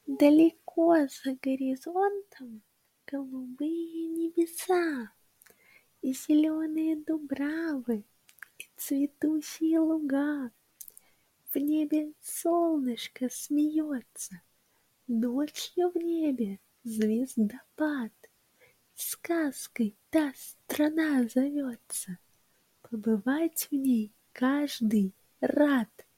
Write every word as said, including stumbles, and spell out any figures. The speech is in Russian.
Далеко за горизонтом голубые небеса и зеленые дубравы, и цветущие луга. В небе солнышко смеется, ночью в небе звездопад. Сказкой та страна зовется, побывать в ней каждый рад.